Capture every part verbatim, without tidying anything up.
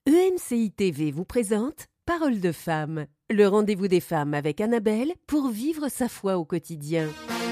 E M C I T V vous présente Parole de femme, le rendez-vous des femmes avec Annabelle pour vivre sa foi au quotidien.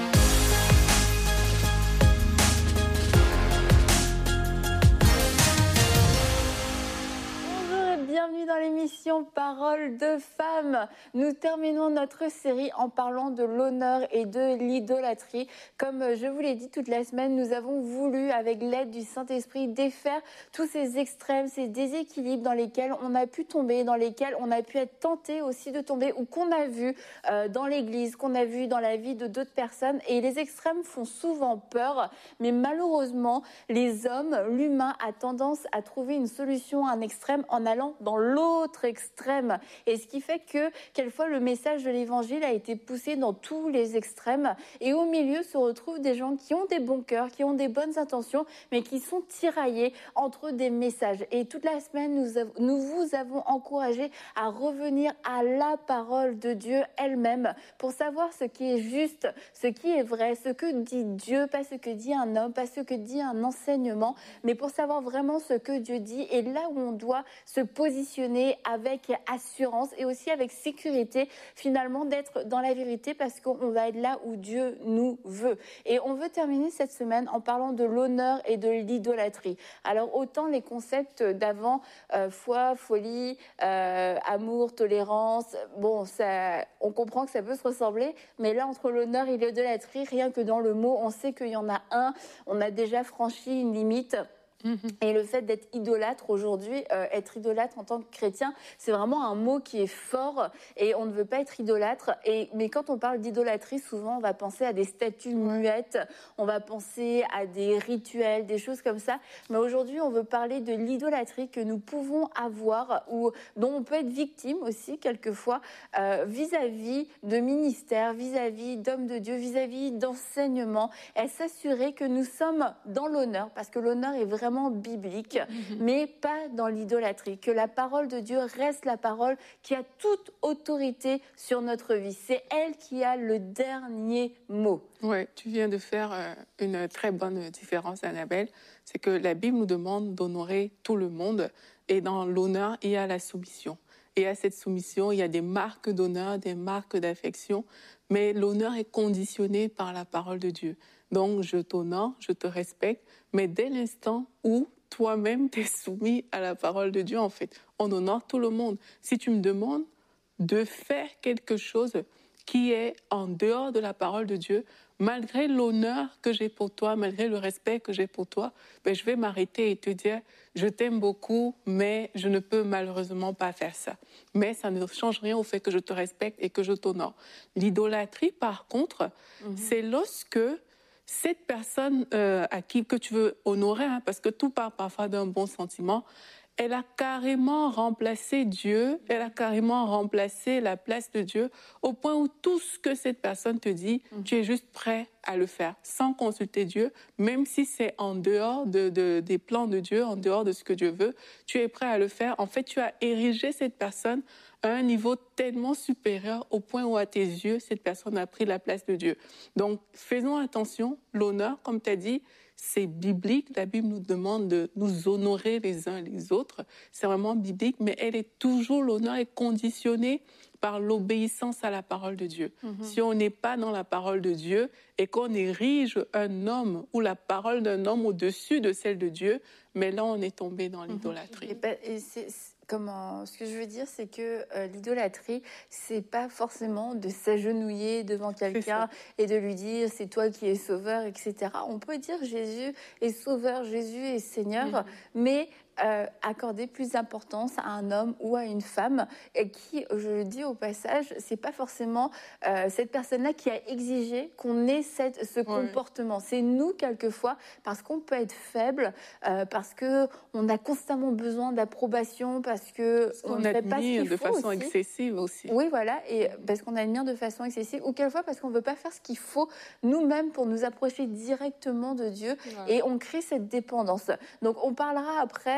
Bienvenue dans l'émission Parole de femmes. Nous terminons notre série en parlant de l'honneur et de l'idolâtrie. Comme je vous l'ai dit toute la semaine, nous avons voulu, avec l'aide du Saint-Esprit, défaire tous ces extrêmes, ces déséquilibres dans lesquels on a pu tomber, dans lesquels on a pu être tenté aussi de tomber, ou qu'on a vu euh, dans l'Église, qu'on a vu dans la vie de d'autres personnes. Et les extrêmes font souvent peur, mais malheureusement, les hommes, l'humain a tendance à trouver une solution à un extrême en allant dans l'autre extrême. Et ce qui fait que, quelquefois, le message de l'Évangile a été poussé dans tous les extrêmes. Et au milieu se retrouvent des gens qui ont des bons cœurs, qui ont des bonnes intentions, mais qui sont tiraillés entre des messages. Et toute la semaine, nous, av- nous vous avons encouragé à revenir à la parole de Dieu elle-même pour savoir ce qui est juste, ce qui est vrai, ce que dit Dieu, pas ce que dit un homme, pas ce que dit un enseignement, mais pour savoir vraiment ce que Dieu dit et là où on doit se positionner avec assurance et aussi avec sécurité, finalement, d'être dans la vérité parce qu'on va être là où Dieu nous veut. Et on veut terminer cette semaine en parlant de l'honneur et de l'idolâtrie. Alors, autant les concepts d'avant, euh, foi, folie, euh, amour, tolérance, bon, ça, on comprend que ça peut se ressembler, mais là, entre l'honneur et l'idolâtrie, rien que dans le mot, on sait qu'il y en a un, on a déjà franchi une limite. Et le fait d'être idolâtre aujourd'hui, euh, être idolâtre en tant que chrétien, c'est vraiment un mot qui est fort et on ne veut pas être idolâtre. Et, mais quand on parle d'idolâtrie, souvent on va penser à des statues muettes, on va penser à des rituels, des choses comme ça. Mais aujourd'hui, on veut parler de l'idolâtrie que nous pouvons avoir ou dont on peut être victime aussi quelquefois euh, vis-à-vis de ministères, vis-à-vis d'hommes de Dieu, vis-à-vis d'enseignements, et s'assurer que nous sommes dans l'honneur, parce que l'honneur est vraiment biblique, mmh. mais pas dans l'idolâtrie, que la parole de Dieu reste la parole qui a toute autorité sur notre vie. C'est elle qui a le dernier mot. Oui, tu viens de faire euh, une très bonne différence, Annabelle. C'est que la Bible nous demande d'honorer tout le monde et dans l'honneur, il y a la soumission. Et à cette soumission, il y a des marques d'honneur, des marques d'affection, mais l'honneur est conditionné par la parole de Dieu. Donc, je t'honore, je te respecte, mais dès l'instant où toi-même t'es soumis à la parole de Dieu, en fait, on honore tout le monde. Si tu me demandes de faire quelque chose qui est en dehors de la parole de Dieu, malgré l'honneur que j'ai pour toi, malgré le respect que j'ai pour toi, ben je vais m'arrêter et te dire, je t'aime beaucoup, mais je ne peux malheureusement pas faire ça. Mais ça ne change rien au fait que je te respecte et que je t'honore. L'idolâtrie, par contre, mm-hmm. c'est lorsque cette personne euh, à qui que tu veux honorer, hein, parce que tout part parfois d'un bon sentiment, elle a carrément remplacé Dieu, elle a carrément remplacé la place de Dieu, au point où tout ce que cette personne te dit, mmh. tu es juste prêt à le faire, sans consulter Dieu, même si c'est en dehors de, de, des plans de Dieu, en dehors de ce que Dieu veut, tu es prêt à le faire. En fait, tu as érigé cette personne à un niveau tellement supérieur, au point où à tes yeux, cette personne a pris la place de Dieu. Donc, faisons attention, l'honneur, comme tu as dit, c'est biblique, la Bible nous demande de nous honorer les uns les autres, c'est vraiment biblique, mais elle est toujours, l'honneur est conditionné par l'obéissance à la parole de Dieu. Mm-hmm. Si on n'est pas dans la parole de Dieu et qu'on érige un homme ou la parole d'un homme au-dessus de celle de Dieu, mais là on est tombé dans l'idolâtrie. Mm-hmm. Et, et c'est, c'est... Comment, ce que je veux dire, c'est que euh, l'idolâtrie, c'est pas forcément de s'agenouiller devant quelqu'un et de lui dire c'est toi qui es sauveur, et cetera. On peut dire Jésus est sauveur, Jésus est Seigneur, mmh. mais euh, accorder plus d'importance à un homme ou à une femme et qui, je le dis au passage, c'est pas forcément euh, cette personne-là qui a exigé qu'on ait cette, ce oui. comportement. C'est nous quelquefois parce qu'on peut être faible, euh, parce que on a constamment besoin d'approbation. Parce que parce on ne fait pas ce qu'il faut de façon aussi. excessive aussi. Oui, voilà, et parce qu'on admire de façon excessive, ou quelquefois parce qu'on ne veut pas faire ce qu'il faut nous-mêmes pour nous approcher directement de Dieu, ouais. et on crée cette dépendance. Donc on parlera après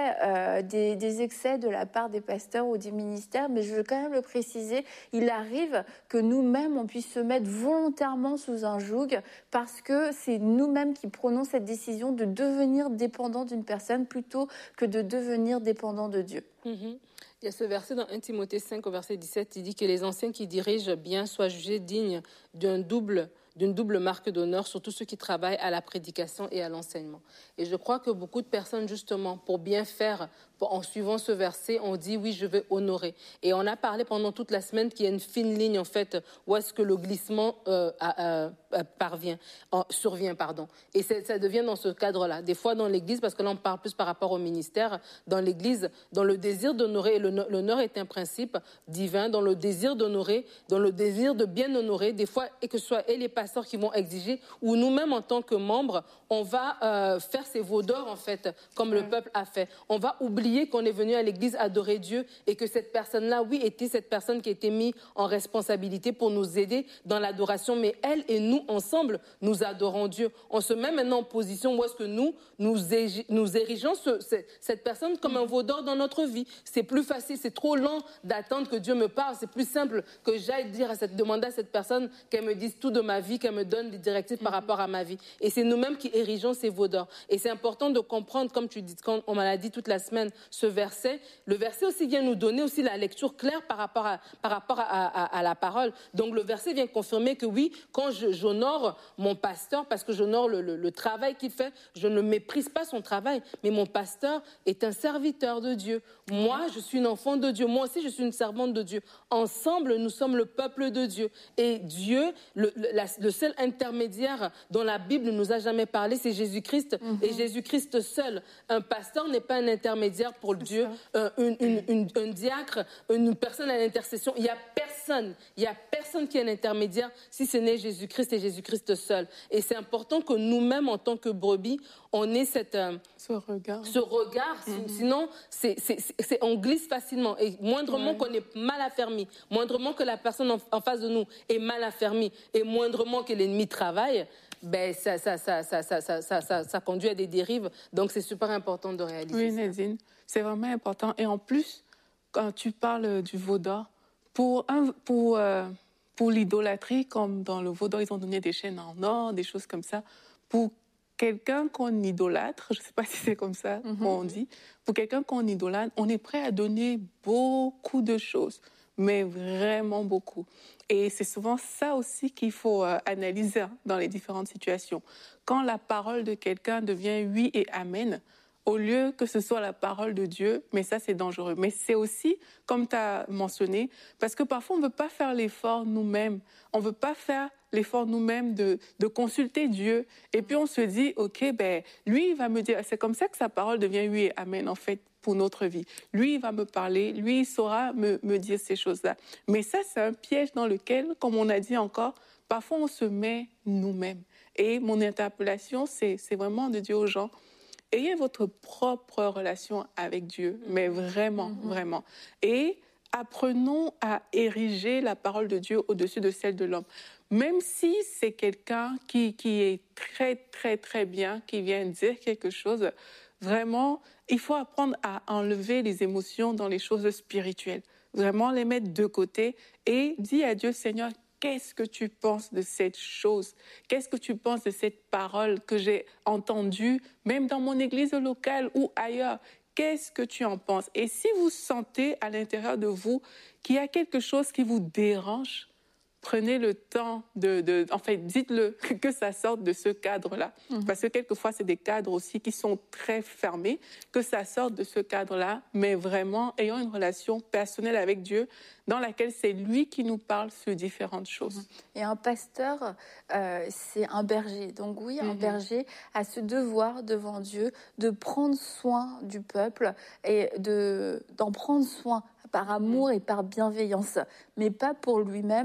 vrai euh, des, des excès de la part des pasteurs ou des ministères, mais je veux quand même le préciser, il arrive que nous-mêmes, on puisse se mettre volontairement sous un joug parce que c'est nous-mêmes qui prenons cette décision de devenir dépendants d'une personne plutôt que de devenir dépendants de Dieu. Mm-hmm. Il y a ce verset dans un Timothée cinq au verset dix-sept, il dit que les anciens qui dirigent bien soient jugés dignes d'un double d'une double marque d'honneur, surtout ceux qui travaillent à la prédication et à l'enseignement. Et je crois que beaucoup de personnes, justement, pour bien faire, pour, en suivant ce verset, on dit, oui, je vais honorer. Et on a parlé pendant toute la semaine qu'il y a une fine ligne, en fait, où est-ce que le glissement euh, euh, euh, parvient, euh, survient, pardon. Et ça devient dans ce cadre-là. Des fois, dans l'Église, parce que là, on parle plus par rapport au ministère, dans l'Église, dans le désir d'honorer, et l'honneur est un principe divin, dans le désir d'honorer, dans le désir de bien honorer, des fois, et que ce soit et les pasteurs qui vont exiger, ou nous-mêmes en tant que membres, on va euh, faire ces veaux d'or en fait, comme le peuple a fait. On va oublier qu'on est venu à l'église adorer Dieu et que cette personne-là, oui, était cette personne qui a été mise en responsabilité pour nous aider dans l'adoration, mais elle et nous, ensemble, nous adorons Dieu. On se met maintenant en position où est-ce que nous, nous, nous érigeons ce, ce, cette personne comme un veau d'or dans notre vie. C'est plus facile, c'est trop lent d'attendre que Dieu me parle. C'est plus simple que j'aille dire à cette, demander à cette personne qu'elle me dise tout de ma vie, qu'elle me donne des directives par rapport à ma vie. Et c'est nous-mêmes qui érigeons ces veaux d'or. Et c'est important de comprendre, comme tu dis, quand on m'a dit toute la semaine, ce verset. Le verset aussi vient nous donner aussi la lecture claire par rapport à, par rapport à, à, à la parole. Donc le verset vient confirmer que oui, quand je, j'honore mon pasteur, parce que j'honore le, le, le travail qu'il fait, je ne méprise pas son travail, mais mon pasteur est un serviteur de Dieu. Moi, je suis une enfant de Dieu. Moi aussi, je suis une servante de Dieu. Ensemble, nous sommes le peuple de Dieu. Et Dieu, le, le, la, le seul intermédiaire dont la Bible ne nous a jamais parlé, c'est Jésus-Christ. Mm-hmm. Et Jésus-Christ seul. Un pasteur n'est pas un intermédiaire pour c'est Dieu. Euh, une, une, une, un diacre, une personne à l'intercession. Il n'y a personne. Il n'y a personne qui est un intermédiaire si ce n'est Jésus-Christ et Jésus-Christ seul. Et c'est important que nous-mêmes, en tant que brebis, on ait cette, euh, ce regard. Ce regard. Mm-hmm. Sinon, c'est, c'est, c'est, on glisse facilement. Et moindrement ouais. qu'on est mal affermi, moindrement que la personne en, en face de nous est mal affermie, et moindrement que l'ennemi travaille, ben ça, ça, ça, ça, ça, ça, ça, ça, ça conduit à des dérives. Donc, c'est super important de réaliser oui, ça. Oui, Nadine, c'est vraiment important. Et en plus, quand tu parles du veau d'or, pour, un, pour, euh, pour l'idolâtrie, comme dans le veau d'or, ils ont donné des chaînes en or, des choses comme ça. Pour quelqu'un qu'on idolâtre, je ne sais pas si c'est comme ça mm-hmm. qu'on dit, pour quelqu'un qu'on idolâtre, on est prêt à donner beaucoup de choses, mais vraiment beaucoup. Et c'est souvent ça aussi qu'il faut euh, analyser hein, dans les différentes situations. Quand la parole de quelqu'un devient oui et amen, au lieu que ce soit la parole de Dieu, mais ça c'est dangereux. Mais c'est aussi, comme tu as mentionné, parce que parfois on ne veut pas faire l'effort nous-mêmes, on ne veut pas faire l'effort nous-mêmes de, de consulter Dieu. Et puis on se dit, ok, ben, lui il va me dire, c'est comme ça que sa parole devient oui et amen en fait pour notre vie. Lui il va me parler, lui il saura me, me dire ces choses-là. Mais ça c'est un piège dans lequel, comme on a dit encore, parfois on se met nous-mêmes. Et mon interpellation, c'est, c'est vraiment de dire aux gens, ayez votre propre relation avec Dieu, mais vraiment, mm-hmm. vraiment. Et apprenons à ériger la parole de Dieu au-dessus de celle de l'homme. Même si c'est quelqu'un qui, qui est très, très, très bien, qui vient dire quelque chose, vraiment, il faut apprendre à enlever les émotions dans les choses spirituelles. Vraiment les mettre de côté et dire à Dieu, Seigneur, qu'est-ce que tu penses de cette chose? Qu'est-ce que tu penses de cette parole que j'ai entendue, même dans mon église locale ou ailleurs? Qu'est-ce que tu en penses? Et si vous sentez à l'intérieur de vous qu'il y a quelque chose qui vous dérange, prenez le temps de, de... En fait, dites-le, que ça sorte de ce cadre-là. Mmh. Parce que quelquefois, c'est des cadres aussi qui sont très fermés, que ça sorte de ce cadre-là, mais vraiment ayant une relation personnelle avec Dieu dans laquelle c'est lui qui nous parle sur différentes choses. Et un pasteur, euh, c'est un berger. Donc oui, un mmh. berger a ce devoir devant Dieu de prendre soin du peuple et de, d'en prendre soin par amour mmh. et par bienveillance, mais pas pour lui-même, pas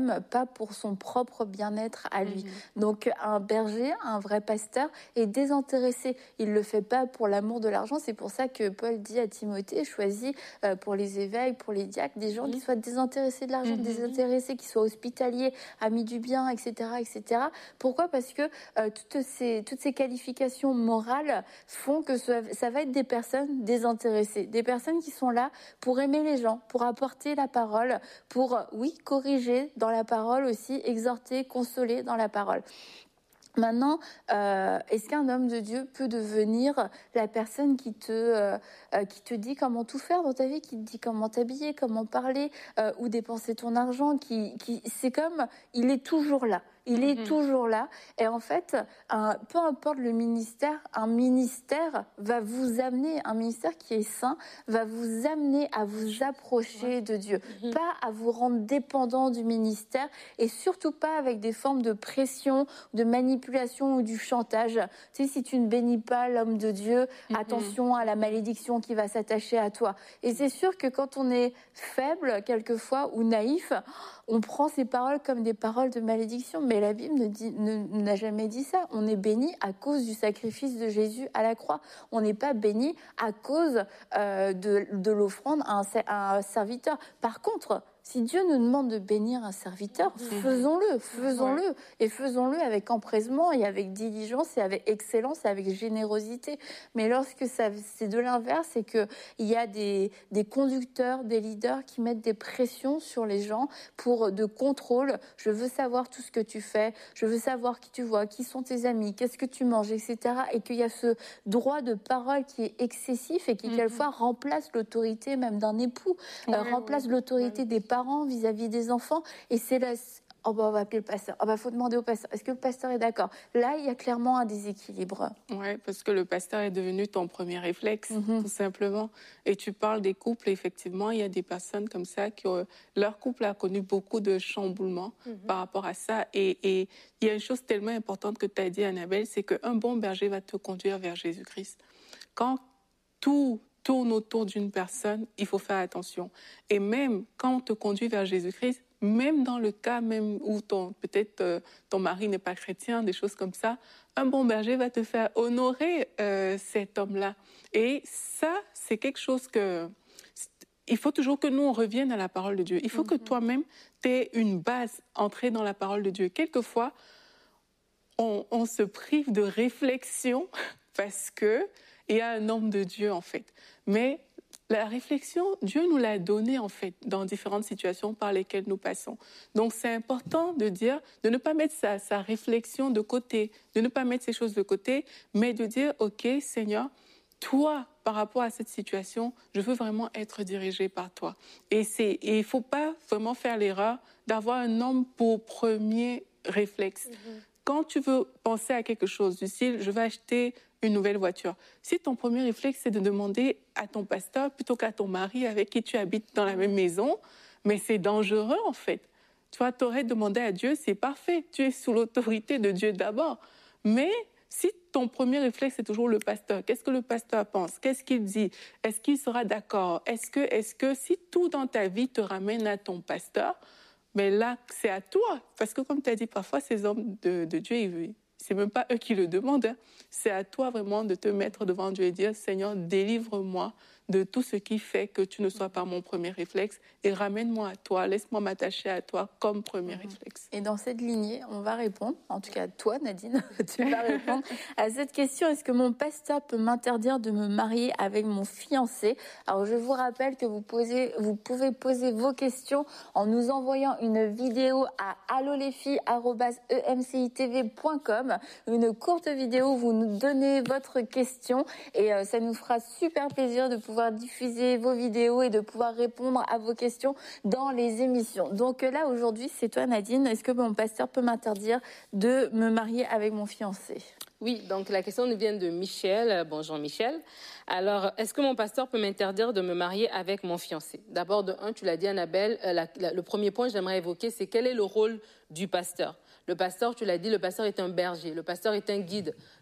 pas pour son propre bien-être à lui. Mhm. Donc un berger, un vrai pasteur est désintéressé. Il le fait pas pour l'amour de l'argent. C'est pour ça que Paul dit à Timothée, choisis euh, pour les évêques, pour les diacres, des gens Mhm. qui soient désintéressés de l'argent, Mhm. désintéressés, qui soient hospitaliers, amis du bien, et cetera, et cetera. Pourquoi ? Parce que euh, toutes ces toutes ces qualifications morales font que ça, ça va être des personnes désintéressées, des personnes qui sont là pour aimer les gens, pour apporter la parole, pour, oui, corriger dans la parole aussi, exhorter, consoler dans la parole. Maintenant, euh, est-ce qu'un homme de Dieu peut devenir la personne qui te, euh, euh, qui te dit comment tout faire dans ta vie, qui te dit comment t'habiller, comment parler, euh, où dépenser ton argent, qui, qui, c'est comme, il est toujours là. Il est Mhm. toujours là. Et en fait, un, peu importe le ministère, un ministère va vous amener, un ministère qui est saint, va vous amener à vous approcher de Dieu. Mhm. Pas à vous rendre dépendant du ministère et surtout pas avec des formes de pression, de manipulation ou du chantage. Tu sais, si tu ne bénis pas l'homme de Dieu, Mhm. attention à la malédiction qui va s'attacher à toi. Et c'est sûr que quand on est faible, quelquefois, ou naïf, on prend ces paroles comme des paroles de malédiction. Mais la Bible ne dit, ne, n'a jamais dit ça. On est béni à cause du sacrifice de Jésus à la croix. On n'est pas béni à cause euh, de, de l'offrande à un, à un serviteur. Par contre, si Dieu nous demande de bénir un serviteur, faisons-le, faisons-le. Ouais. Et faisons-le avec empressement et avec diligence et avec excellence et avec générosité. Mais lorsque ça, c'est de l'inverse, c'est qu'il y a des, des conducteurs, des leaders qui mettent des pressions sur les gens pour de contrôle. Je veux savoir tout ce que tu fais, je veux savoir qui tu vois, qui sont tes amis, qu'est-ce que tu manges, et cetera. Et qu'il y a ce droit de parole qui est excessif et qui, Mhm. quelquefois, remplace l'autorité même d'un époux, Ouais, euh, remplace ouais. l'autorité Ouais. des parents vis-à-vis des enfants. Et c'est là, oh bah on va appeler le pasteur. Oh bah faut demander au pasteur. Est-ce que le pasteur est d'accord ? Là, il y a clairement un déséquilibre. Ouais, parce que le pasteur est devenu ton premier réflexe, Mhm. tout simplement. Et tu parles des couples, effectivement, il y a des personnes comme ça qui ont, leur couple a connu beaucoup de chamboulements Mhm. par rapport à ça. Et, et il y a une chose tellement importante que tu as dit, Annabelle, c'est qu'un bon berger va te conduire vers Jésus-Christ. Quand tout tourne autour d'une personne, il faut faire attention. Et même quand on te conduit vers Jésus-Christ, même dans le cas même où ton, peut-être euh, ton mari n'est pas chrétien, des choses comme ça, un bon berger va te faire honorer euh, cet homme-là. Et ça, c'est quelque chose que... Il faut toujours que nous, on revienne à la parole de Dieu. Il faut mm-hmm. que toi-même, tu aies une base entrée dans la parole de Dieu. Quelquefois, on, on se prive de réflexion parce qu'il y a un homme de Dieu, en fait. Mais la réflexion, Dieu nous l'a donnée, en fait, dans différentes situations par lesquelles nous passons. Donc, c'est important de dire, de ne pas mettre sa, sa réflexion de côté, de ne pas mettre ces choses de côté, mais de dire, OK, Seigneur, toi, par rapport à cette situation, je veux vraiment être dirigé par toi. Et, c'est, et il ne faut pas vraiment faire l'erreur d'avoir un homme pour premier réflexe. Mm-hmm. Quand tu veux penser à quelque chose du style, je vais acheter une nouvelle voiture. Si ton premier réflexe, c'est de demander à ton pasteur plutôt qu'à ton mari avec qui tu habites dans la même maison, mais c'est dangereux en fait. Tu vois, tu aurais demandé à Dieu, c'est parfait, tu es sous l'autorité de Dieu d'abord. Mais si ton premier réflexe, c'est toujours le pasteur, qu'est-ce que le pasteur pense? Qu'est-ce qu'il dit? Est-ce qu'il sera d'accord? Est-ce que, est-ce que si tout dans ta vie te ramène à ton pasteur, mais là, c'est à toi. Parce que comme tu as dit, parfois, ces hommes de, de Dieu, ils, c'est même pas eux qui le demandent. Hein. C'est à toi vraiment de te mettre devant Dieu et dire, Seigneur, délivre-moi de tout ce qui fait que tu ne sois pas mon premier réflexe et ramène-moi à toi, laisse-moi m'attacher à toi comme premier mmh. réflexe. Et dans cette lignée, on va répondre, en tout cas toi Nadine, tu vas répondre à cette question, est-ce que mon pasteur peut m'interdire de me marier avec mon fiancé? Alors je vous rappelle que vous, posez, vous pouvez poser vos questions en nous envoyant une vidéo à allo les filles arobase e m c i t v point com, une courte vidéo où vous nous donnez votre question et euh, ça nous fera super plaisir de pouvoir pouvoir diffuser vos vidéos et de pouvoir répondre à vos questions dans les émissions. Donc là, aujourd'hui, c'est toi, Nadine. Est-ce que mon pasteur peut m'interdire de me marier avec mon fiancé? Oui, donc la question nous vient de Michel. Bonjour Michel. Alors, est-ce que mon pasteur peut m'interdire de me marier avec mon fiancé? D'abord, de un, tu l'as dit, Annabelle, la, la, le premier point que j'aimerais évoquer, c'est quel est le rôle du pasteur? Le pasteur, tu l'as dit, le pasteur est un berger, le pasteur est un guide.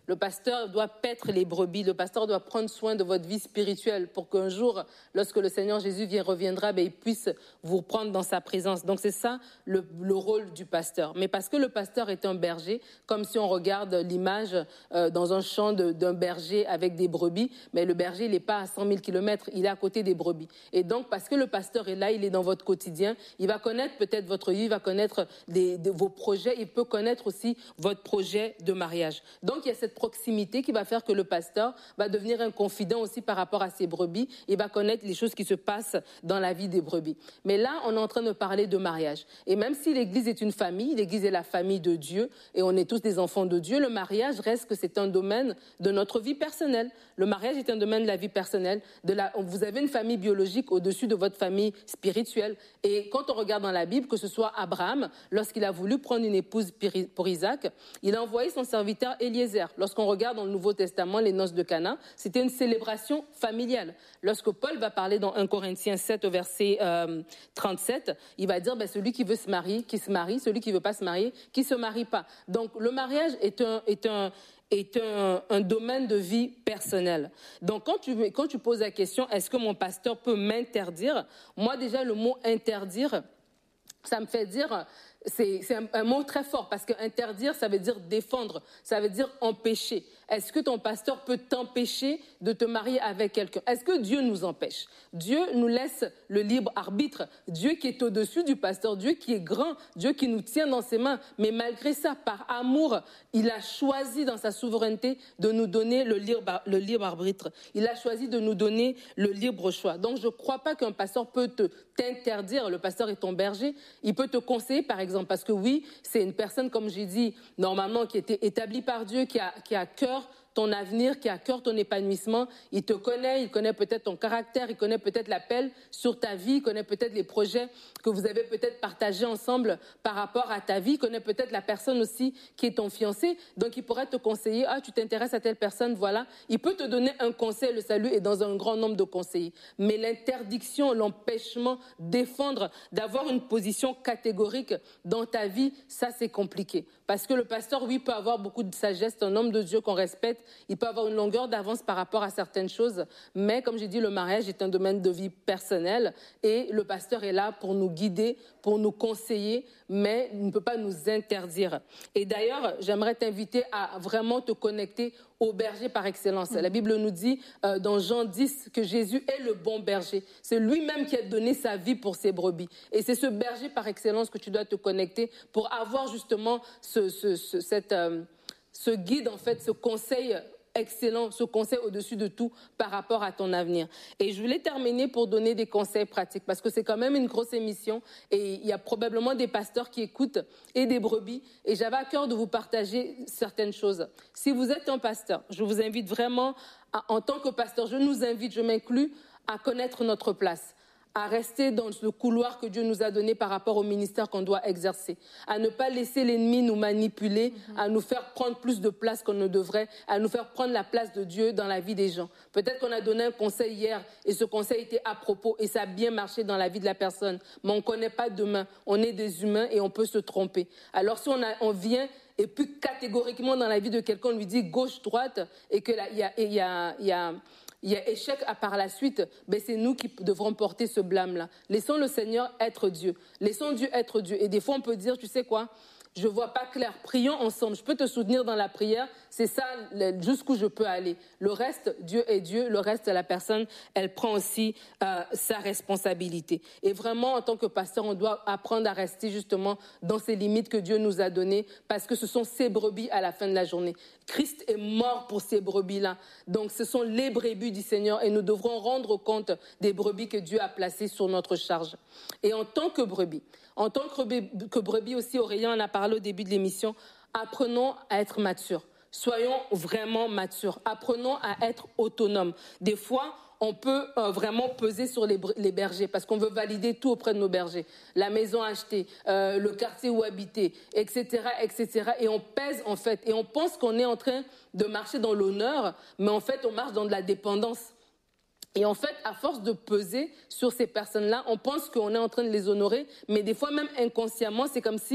Le pasteur doit paître les brebis. Le pasteur doit prendre soin de votre vie spirituelle pour qu'un jour, lorsque le Seigneur Jésus vient, reviendra, ben, il puisse vous prendre dans sa présence. Donc c'est ça le, le rôle du pasteur. Mais parce que le pasteur est un berger, comme si on regarde l'image euh, dans un champ de, d'un berger avec des brebis, mais le berger il n'est pas à cent mille kilomètres, il est à côté des brebis. Et donc parce que le pasteur est là, il est dans votre quotidien, il va connaître peut-être votre vie, il va connaître des, de, vos projets, il peut connaître aussi votre projet de mariage. Donc il y a cette proximité qui va faire que le pasteur va devenir un confident aussi par rapport à ses brebis, il va connaître les choses qui se passent dans la vie des brebis. Mais là, on est en train de parler de mariage. Et même si l'Église est une famille, l'Église est la famille de Dieu, et on est tous des enfants de Dieu, le mariage reste que c'est un domaine de notre vie personnelle. Le mariage est un domaine de la vie personnelle. De la, vous avez une famille biologique au-dessus de votre famille spirituelle. Et quand on regarde dans la Bible, que ce soit Abraham, lorsqu'il a voulu prendre une épouse pour Isaac, il a envoyé son serviteur Eliezer. Lorsqu'on regarde dans le Nouveau Testament les noces de Cana, c'était une célébration familiale. Lorsque Paul va parler dans un Corinthiens sept au verset euh, trente-sept, il va dire ben, celui qui veut se marier, qui se marie, celui qui ne veut pas se marier, qui ne se marie pas. Donc le mariage est un, est un, est un, un domaine de vie personnelle. Donc quand tu, quand tu poses la question, est-ce que mon pasteur peut m'interdire? Moi déjà le mot interdire, ça me fait dire... C'est, c'est un, un mot très fort parce que interdire, ça veut dire défendre, ça veut dire empêcher. Est-ce que ton pasteur peut t'empêcher de te marier avec quelqu'un? Est-ce que Dieu nous empêche? Dieu nous laisse le libre arbitre. Dieu qui est au-dessus du pasteur, Dieu qui est grand, Dieu qui nous tient dans ses mains. Mais malgré ça, par amour, il a choisi dans sa souveraineté de nous donner le libre, le libre arbitre. Il a choisi de nous donner le libre choix. Donc je ne crois pas qu'un pasteur peut te, t'interdire. Le pasteur est ton berger. Il peut te conseiller, par exemple. Parce que oui, c'est une personne, comme j'ai dit, normalement qui était établie par Dieu, qui a, qui a cœur ton avenir, qui a cœur ton épanouissement. Il te connaît, il connaît peut-être ton caractère, il connaît peut-être l'appel sur ta vie, il connaît peut-être les projets que vous avez peut-être partagés ensemble par rapport à ta vie, il connaît peut-être la personne aussi qui est ton fiancé. Donc il pourrait te conseiller, ah tu t'intéresses à telle personne, voilà. Il peut te donner un conseil, le salut est dans un grand nombre de conseillers. Mais l'interdiction, l'empêchement, défendre, d'avoir une position catégorique dans ta vie, ça c'est compliqué. Parce que le pasteur, oui, peut avoir beaucoup de sagesse, un homme de Dieu qu'on respecte, il peut avoir une longueur d'avance par rapport à certaines choses, mais comme j'ai dit, le mariage est un domaine de vie personnelle et le pasteur est là pour nous guider, pour nous conseiller, mais il ne peut pas nous interdire. Et d'ailleurs, j'aimerais t'inviter à vraiment te connecter au berger par excellence. La Bible nous dit euh, dans Jean dix que Jésus est le bon berger. C'est lui-même qui a donné sa vie pour ses brebis. Et c'est ce berger par excellence que tu dois te connecter pour avoir justement ce, ce, ce, cette, euh, ce guide, en fait, ce conseil excellent, ce conseil au-dessus de tout par rapport à ton avenir. Et je voulais terminer pour donner des conseils pratiques parce que c'est quand même une grosse émission et il y a probablement des pasteurs qui écoutent et des brebis et j'avais à cœur de vous partager certaines choses. Si vous êtes un pasteur, je vous invite vraiment, à, en tant que pasteur, je nous invite, je m'inclus, à connaître notre place, à rester dans le couloir que Dieu nous a donné par rapport au ministère qu'on doit exercer, à ne pas laisser l'ennemi nous manipuler, mm-hmm. à nous faire prendre plus de place qu'on ne devrait, à nous faire prendre la place de Dieu dans la vie des gens. Peut-être qu'on a donné un conseil hier et ce conseil était à propos et ça a bien marché dans la vie de la personne, mais on ne connaît pas demain. On est des humains et on peut se tromper. Alors si on, a, on vient et puis catégoriquement dans la vie de quelqu'un, on lui dit gauche-droite et qu'il y a... Y a, y a il y a échec à par la suite, ben c'est nous qui devrons porter ce blâme-là. Laissons le Seigneur être Dieu. Laissons Dieu être Dieu. Et des fois, on peut dire, tu sais quoi, je vois pas clair. Prions ensemble. Je peux te soutenir dans la prière. C'est ça jusqu'où je peux aller. Le reste, Dieu est Dieu. Le reste, la personne, elle prend aussi euh, sa responsabilité. Et vraiment, en tant que pasteur, on doit apprendre à rester justement dans ces limites que Dieu nous a données parce que ce sont ses brebis à la fin de la journée. Christ est mort pour ces brebis-là. Donc, ce sont les brebis du Seigneur et nous devrons rendre compte des brebis que Dieu a placées sur notre charge. Et en tant que brebis, en tant que brebis, que brebis aussi, Aurélien en a parlé au début de l'émission, apprenons à être matures. Soyons vraiment matures. Apprenons à être autonomes. Des fois, on peut euh, vraiment peser sur les, les bergers parce qu'on veut valider tout auprès de nos bergers. La maison achetée, euh, le quartier où habiter, et cetera, et cetera. Et on pèse en fait. Et on pense qu'on est en train de marcher dans l'honneur, mais en fait, on marche dans de la dépendance. Et en fait, à force de peser sur ces personnes-là, on pense qu'on est en train de les honorer, mais des fois même inconsciemment, c'est comme si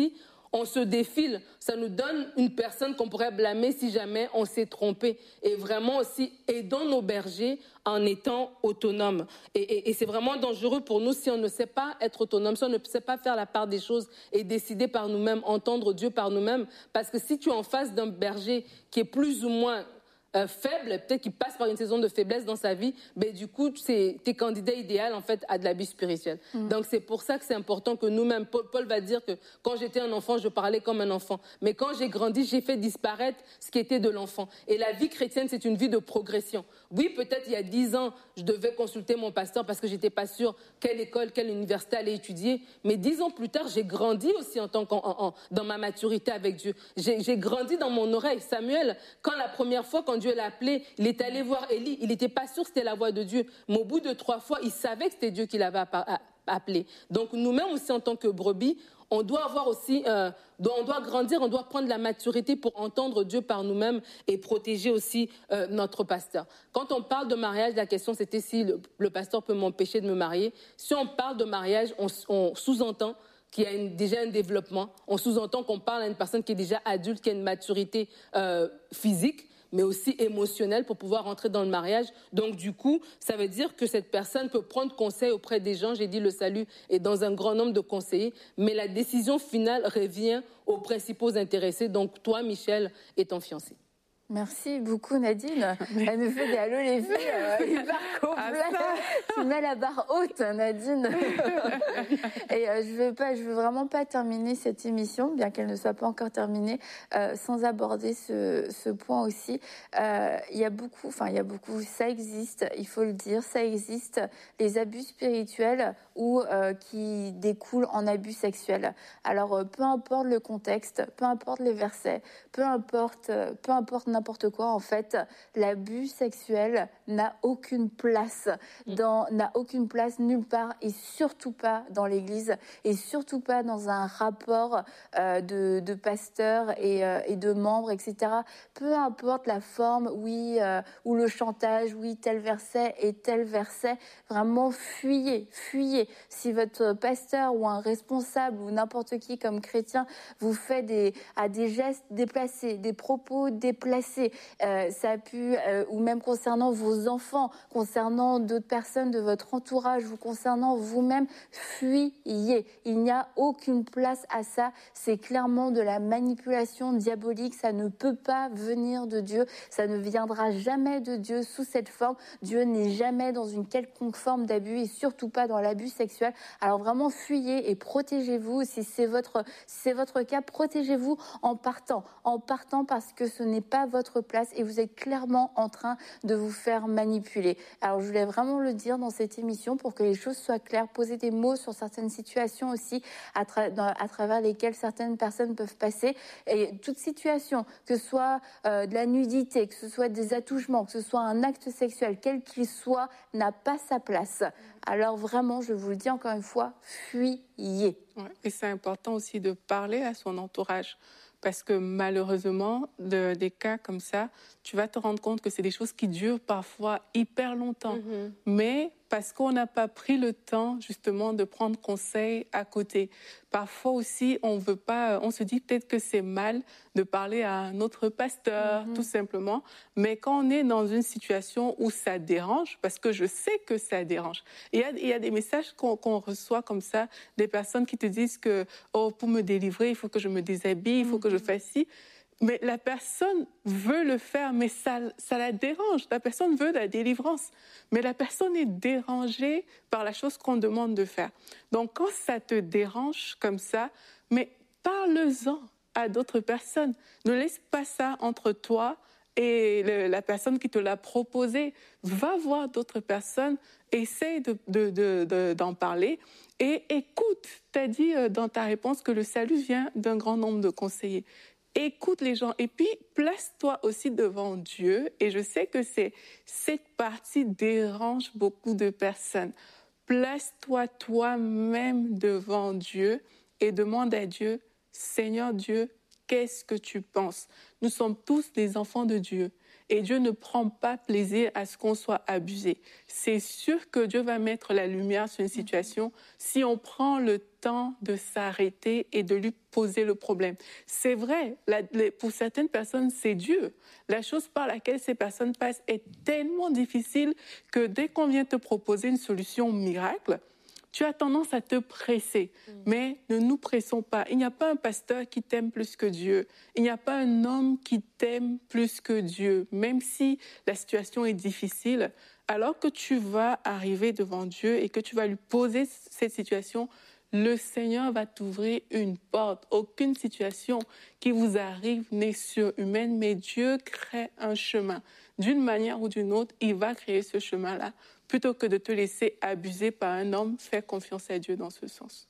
on se défile, ça nous donne une personne qu'on pourrait blâmer si jamais on s'est trompé. Et vraiment aussi, aidons nos bergers en étant autonomes. Et, et, et c'est vraiment dangereux pour nous si on ne sait pas être autonome, si on ne sait pas faire la part des choses et décider par nous-mêmes, entendre Dieu par nous-mêmes. Parce que si tu es en face d'un berger qui est plus ou moins Euh, faible, peut-être qu'il passe par une saison de faiblesse dans sa vie, ben, du coup, c'est tes candidats idéal en fait, à de l'abus spirituel. Mm. Donc, c'est pour ça que c'est important que nous-mêmes, Paul, Paul va dire que quand j'étais un enfant, je parlais comme un enfant. Mais quand j'ai grandi, j'ai fait disparaître ce qui était de l'enfant. Et la vie chrétienne, c'est une vie de progression. Oui, peut-être il y a dix ans, je devais consulter mon pasteur parce que je n'étais pas sûre quelle école, quelle université aller étudier. Mais dix ans plus tard, j'ai grandi aussi en tant qu'en, en, en, dans ma maturité avec Dieu. J'ai, j'ai grandi dans mon oreille. Samuel, quand la première fois, quand Dieu l'a appelé, il est allé voir Élie. Il n'était pas sûr que c'était la voix de Dieu. Mais au bout de trois fois, il savait que c'était Dieu qui l'avait appelé. Donc nous-mêmes aussi, en tant que brebis, on doit avoir aussi, euh, on doit grandir, on doit prendre la maturité pour entendre Dieu par nous-mêmes et protéger aussi euh, notre pasteur. Quand on parle de mariage, la question c'était si le, le pasteur peut m'empêcher de me marier. Si on parle de mariage, on, on sous-entend qu'il y a une, déjà un développement. On sous-entend qu'on parle à une personne qui est déjà adulte, qui a une maturité euh, physique, mais aussi émotionnelle pour pouvoir entrer dans le mariage. Donc, du coup, ça veut dire que cette personne peut prendre conseil auprès des gens. J'ai dit le salut est dans un grand nombre de conseillers, mais la décision finale revient aux principaux intéressés. Donc, toi, Michel, et ton fiancé. Merci beaucoup Nadine. Elle nous fait des allô les filles euh, hyper complets. Tu mets la barre haute Nadine. Et euh, je veux pas, je veux vraiment pas terminer cette émission, bien qu'elle ne soit pas encore terminée, euh, sans aborder ce, ce point aussi. Euh, il y a beaucoup, enfin il y a beaucoup, ça existe, il faut le dire, ça existe, les abus spirituels ou euh, qui découlent en abus sexuels. Alors euh, peu importe le contexte, peu importe les versets, peu importe, euh, peu importe n'importe quoi, en fait, l'abus sexuel n'a aucune place, dans, n'a aucune place nulle part et surtout pas dans l'Église et surtout pas dans un rapport euh, de, de pasteurs et, euh, et de membres, et cetera. Peu importe la forme, oui, euh, ou le chantage, oui, tel verset et tel verset, vraiment fuyez, fuyez. Si votre pasteur ou un responsable ou n'importe qui comme chrétien vous fait des, à des gestes déplacés, des propos déplacés, Euh, ça a pu, euh, ou même concernant vos enfants, concernant d'autres personnes de votre entourage, ou concernant vous-même, fuyez. Il n'y a aucune place à ça. C'est clairement de la manipulation diabolique. Ça ne peut pas venir de Dieu. Ça ne viendra jamais de Dieu sous cette forme. Dieu n'est jamais dans une quelconque forme d'abus et surtout pas dans l'abus sexuel. Alors vraiment, fuyez et protégez-vous. Si c'est votre, si c'est votre cas, protégez-vous en partant. En partant parce que ce n'est pas votre place et vous êtes clairement en train de vous faire manipuler. Alors je voulais vraiment le dire dans cette émission pour que les choses soient claires, poser des mots sur certaines situations aussi à, tra- dans, à travers lesquelles certaines personnes peuvent passer. Et toute situation, que ce soit euh, de la nudité, que ce soit des attouchements, que ce soit un acte sexuel, quel qu'il soit, n'a pas sa place. Alors vraiment, je vous le dis encore une fois, fuyez. Ouais, et c'est important aussi de parler à son entourage. Parce que malheureusement, de, des cas comme ça, tu vas te rendre compte que c'est des choses qui durent parfois hyper longtemps. Mm-hmm. Mais parce qu'on n'a pas pris le temps justement de prendre conseil à côté. Parfois aussi, on veut pas, on se dit peut-être que c'est mal de parler à un autre pasteur, mm-hmm. tout simplement. Mais quand on est dans une situation où ça dérange, parce que je sais que ça dérange, il y a, il y a des messages qu'on, qu'on reçoit comme ça, des personnes qui te disent que oh, pour me délivrer, il faut que je me déshabille, il faut mm-hmm. que je fasse ci. Mais la personne veut le faire, mais ça, ça la dérange. La personne veut la délivrance, mais la personne est dérangée par la chose qu'on demande de faire. Donc, quand ça te dérange comme ça, mais parle-en à d'autres personnes. Ne laisse pas ça entre toi et le, la personne qui te l'a proposé. Va voir d'autres personnes, essaye de, de, de, de, d'en parler et écoute. Tu as dit dans ta réponse que le salut vient d'un grand nombre de conseillers. Écoute les gens et puis place-toi aussi devant Dieu. Et je sais que c'est, cette partie dérange beaucoup de personnes. Place-toi toi-même devant Dieu et demande à Dieu, Seigneur Dieu, qu'est-ce que tu penses? Nous sommes tous des enfants de Dieu. Et Dieu ne prend pas plaisir à ce qu'on soit abusé. C'est sûr que Dieu va mettre la lumière sur une situation si on prend le temps de s'arrêter et de lui poser le problème. C'est vrai, la, les, pour certaines personnes, c'est Dieu. La chose par laquelle ces personnes passent est tellement difficile que dès qu'on vient te proposer une solution miracle, tu as tendance à te presser. Mm. Mais ne nous pressons pas. Il n'y a pas un pasteur qui t'aime plus que Dieu. Il n'y a pas un homme qui t'aime plus que Dieu. Même si la situation est difficile, alors que tu vas arriver devant Dieu et que tu vas lui poser cette situation, le Seigneur va t'ouvrir une porte. Aucune situation qui vous arrive n'est surhumaine, mais Dieu crée un chemin. D'une manière ou d'une autre, il va créer ce chemin-là. Plutôt que de te laisser abuser par un homme, fais confiance à Dieu dans ce sens.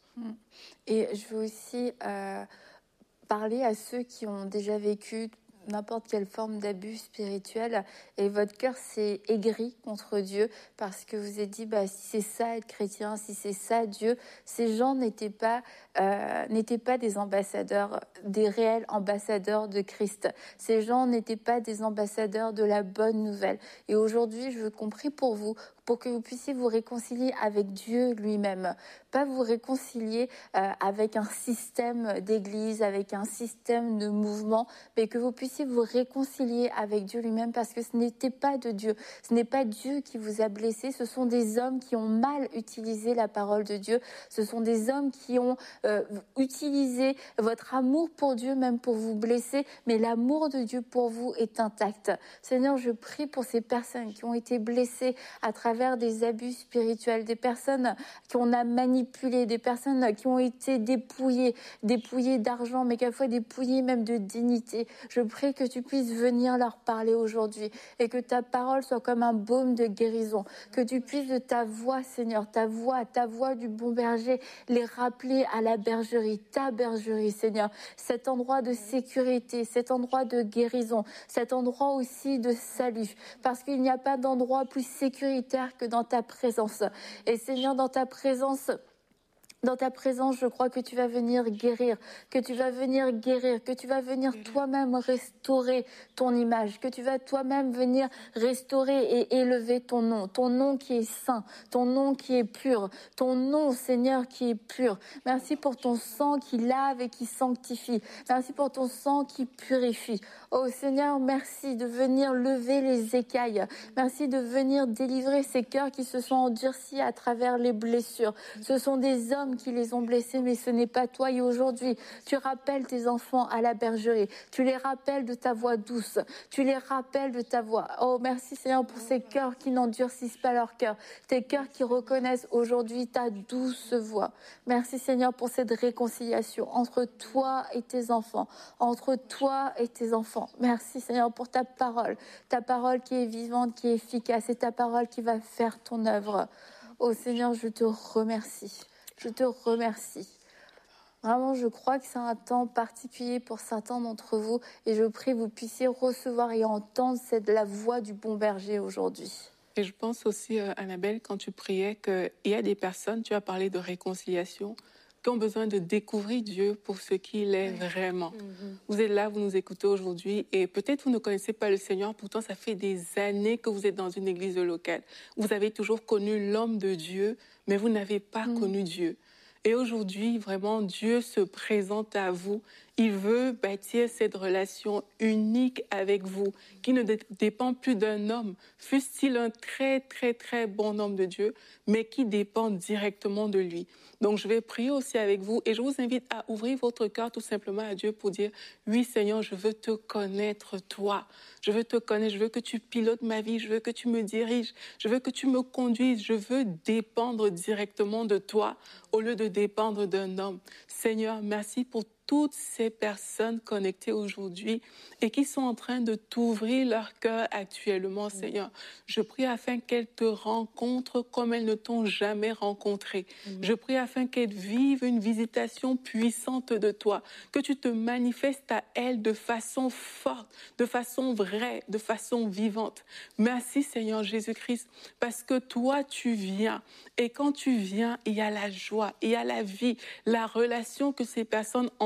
Et je veux aussi euh, parler à ceux qui ont déjà vécu n'importe quelle forme d'abus spirituel et votre cœur s'est aigri contre Dieu parce que vous avez dit bah, si c'est ça être chrétien, si c'est ça Dieu, ces gens n'étaient pas, euh, n'étaient pas des ambassadeurs, des réels ambassadeurs de Christ. Ces gens n'étaient pas des ambassadeurs de la bonne nouvelle. Et aujourd'hui, je veux qu'on prie pour vous, pour que vous puissiez vous réconcilier avec Dieu lui-même. Pas vous réconcilier euh, avec un système d'église, avec un système de mouvement, mais que vous puissiez vous réconcilier avec Dieu lui-même parce que ce n'était pas de Dieu. Ce n'est pas Dieu qui vous a blessé, ce sont des hommes qui ont mal utilisé la parole de Dieu. Ce sont des hommes qui ont euh, utilisé votre amour pour Dieu, même pour vous blesser, mais l'amour de Dieu pour vous est intact. Seigneur, je prie pour ces personnes qui ont été blessées à travers des abus spirituels, des personnes qu'on a manipulées, des personnes qui ont été dépouillées, dépouillées d'argent, mais quelquefois dépouillées même de dignité. Je prie que tu puisses venir leur parler aujourd'hui et que ta parole soit comme un baume de guérison, que tu puisses de ta voix, Seigneur, ta voix, ta voix du bon berger, les rappeler à la bergerie, ta bergerie, Seigneur, cet endroit de sécurité, cet endroit de guérison, cet endroit aussi de salut, parce qu'il n'y a pas d'endroit plus sécuritaire que dans ta présence. Et Seigneur, dans ta présence, dans ta présence, je crois que tu vas venir guérir, que tu vas venir guérir, que tu vas venir toi-même restaurer ton image, que tu vas toi-même venir restaurer et élever ton nom, ton nom qui est saint, ton nom qui est pur, ton nom, Seigneur, qui est pur. Merci pour ton sang qui lave et qui sanctifie. Merci pour ton sang qui purifie. Oh Seigneur, merci de venir lever les écailles. Merci de venir délivrer ces cœurs qui se sont endurcis à travers les blessures. Ce sont des hommes qui les ont blessés, mais ce n'est pas toi. Et aujourd'hui, tu rappelles tes enfants à la bergerie. Tu les rappelles de ta voix douce. Tu les rappelles de ta voix. Oh, merci Seigneur pour ces cœurs qui n'endurcissent pas leur cœur. Tes cœurs qui reconnaissent aujourd'hui ta douce voix. Merci Seigneur pour cette réconciliation entre toi et tes enfants. Entre toi et tes enfants. Merci Seigneur pour ta parole. Ta parole qui est vivante, qui est efficace. Et ta parole qui va faire ton œuvre. Oh Seigneur, je te remercie. Je te remercie. Vraiment, je crois que c'est un temps particulier pour certains d'entre vous et je prie que vous puissiez recevoir et entendre cette, la voix du bon berger aujourd'hui. Et je pense aussi, euh, Annabelle, quand tu priais, qu'il y a des personnes, tu as parlé de réconciliation, qui ont besoin de découvrir Dieu pour ce qu'il est vraiment. Mm-hmm. Vous êtes là, vous nous écoutez aujourd'hui et peut-être vous ne connaissez pas le Seigneur, pourtant ça fait des années que vous êtes dans une église locale. Vous avez toujours connu l'homme de Dieu, mais vous n'avez pas mm. connu Dieu. Et aujourd'hui, vraiment, Dieu se présente à vous. Il veut bâtir cette relation unique avec vous, qui ne dé- dépend plus d'un homme, fût-il un très, très, très bon homme de Dieu, mais qui dépend directement de lui. Donc, je vais prier aussi avec vous et je vous invite à ouvrir votre cœur tout simplement à Dieu pour dire « Oui, Seigneur, je veux te connaître, toi. Je veux te connaître, je veux que tu pilotes ma vie, je veux que tu me diriges, je veux que tu me conduises, je veux dépendre directement de toi au lieu de dépendre d'un homme. Seigneur, merci pour toutes ces personnes connectées aujourd'hui et qui sont en train de t'ouvrir leur cœur actuellement, Seigneur. Je prie afin qu'elles te rencontrent comme elles ne t'ont jamais rencontré. Je prie afin qu'elles vivent une visitation puissante de toi, que tu te manifestes à elles de façon forte, de façon vraie, de façon vivante. Merci, Seigneur Jésus-Christ, parce que toi, tu viens. Et quand tu viens, il y a la joie, il y a la vie, la relation que ces personnes ont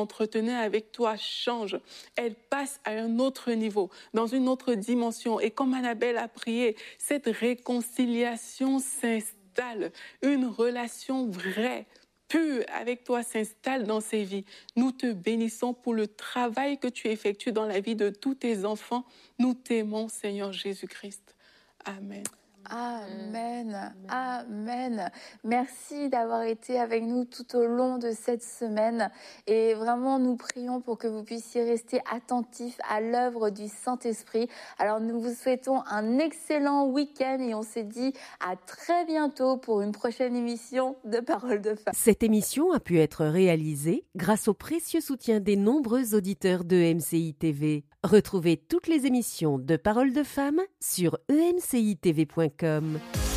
entretenait avec toi change. Elle passe à un autre niveau, dans une autre dimension. Et comme Annabelle a prié, cette réconciliation s'installe, une relation vraie, pure avec toi s'installe dans ces vies. Nous te bénissons pour le travail que tu effectues dans la vie de tous tes enfants. Nous t'aimons, Seigneur Jésus-Christ. Amen. Amen, amen. Merci d'avoir été avec nous tout au long de cette semaine et vraiment nous prions pour que vous puissiez rester attentifs à l'œuvre du Saint-Esprit. Alors nous vous souhaitons un excellent week-end et on se dit à très bientôt pour une prochaine émission de Paroles de Femmes. Cette émission a pu être réalisée grâce au précieux soutien des nombreux auditeurs de E M C I T V. Retrouvez toutes les émissions de Paroles de Femmes sur e m c i t v point com.